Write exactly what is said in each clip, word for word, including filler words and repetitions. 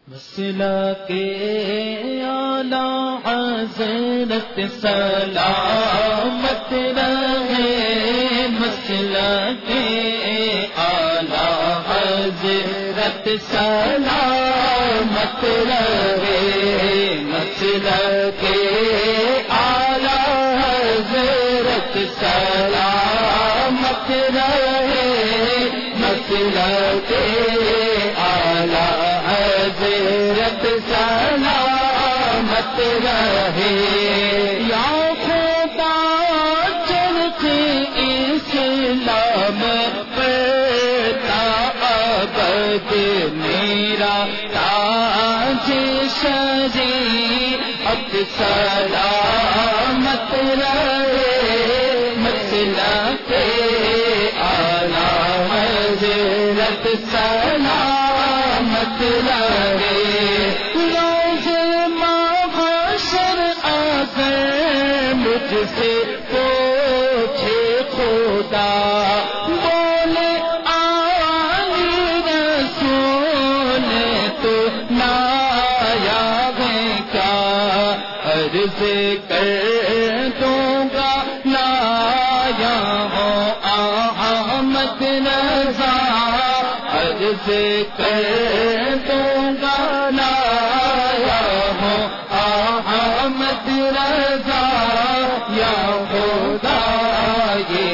مسلک اعلیٰ حضرت سلامت رہے، مسلک اعلیٰ حضرت سلامت رہے، مسلک اعلیٰ حضرت سلامت رہے، مسلک اعلیٰ حضرت سلامت رہے۔ یا خدا چرخ اسلام پڑتا ابد میرا تاج شریعت سلامت رہے، مسلک اعلیٰ حضرت سلامت رہے۔ روز محشر اگر مجھ سے پوچھے خدا، بولے آلی رسول تو نایاب کیا عرض کر دوں گا، لایا ہوں احمد رضا عرض کر دوں گا، لایا ہوں احمد رضا۔ یا خدا یہ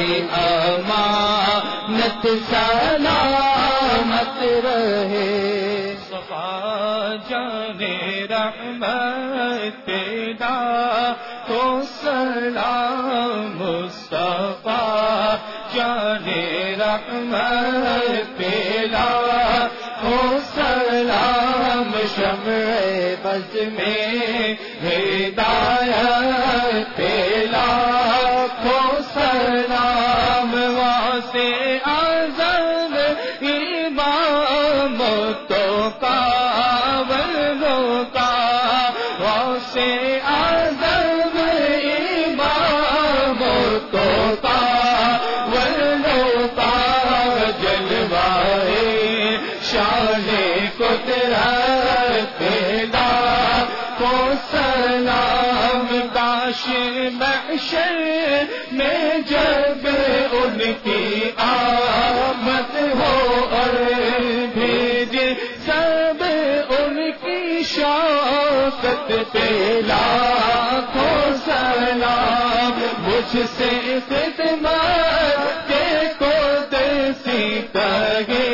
امانت سلامت رہے۔ صفا جان رحمت پیدا تو سلام مصطفیٰ جان رحمت پیدا ہو سلام، شمع بز میں ہدایت پیلا ہو سلام، واسع اعظم امام تو کاولوں کا، واسع اعظم امام تو کاولوں کا، جلوائے شان قدرت پیدا کو سلام، کاش محشر میں جب ان کی آمد ہو اور بھیجے سب ان کی شوقت پیلا کو سلام، مجھ سے خدمت کے کو دیسی کہے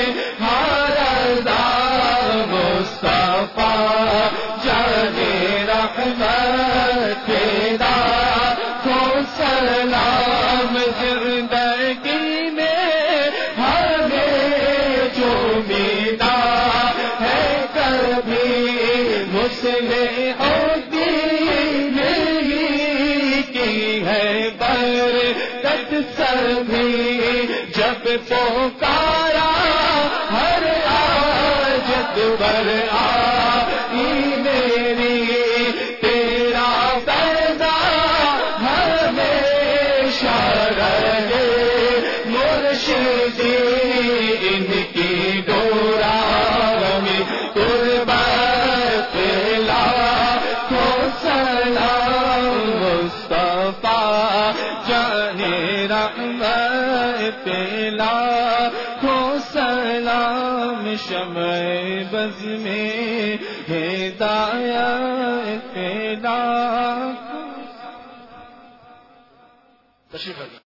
تیرا کو سلام، زندگی میں ہمیں جو ملا ہے کبھی مسلم ہوتی نہیں کی ہے برکت سبھی، جب پکارا ہر آجت بر آئی میری، تیرا پیدا ہمیشہ رہے مرشدی، ان کی ڈورا میں قربت لا کو سلام، مصطفیٰ جان رحمت پیلا کو سلام، شمع بز میں ہدایت پیدا۔